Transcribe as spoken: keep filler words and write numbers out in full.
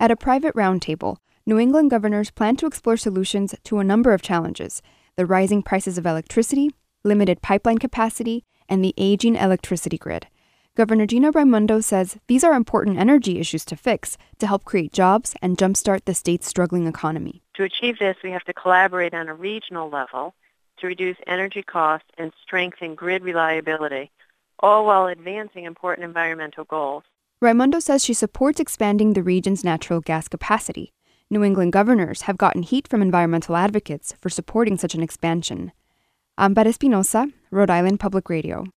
At a private roundtable, New England governors plan to explore solutions to a number of challenges: the rising prices of electricity, limited pipeline capacity, and the aging electricity grid. Governor Gina Raimondo says these are important energy issues to fix to help create jobs and jumpstart the state's struggling economy. To achieve this, we have to collaborate on a regional level to reduce energy costs and strengthen grid reliability, all while advancing important environmental goals. Raimondo says she supports expanding the region's natural gas capacity. New England governors have gotten heat from environmental advocates for supporting such an expansion. Amparo Espinosa, Rhode Island Public Radio.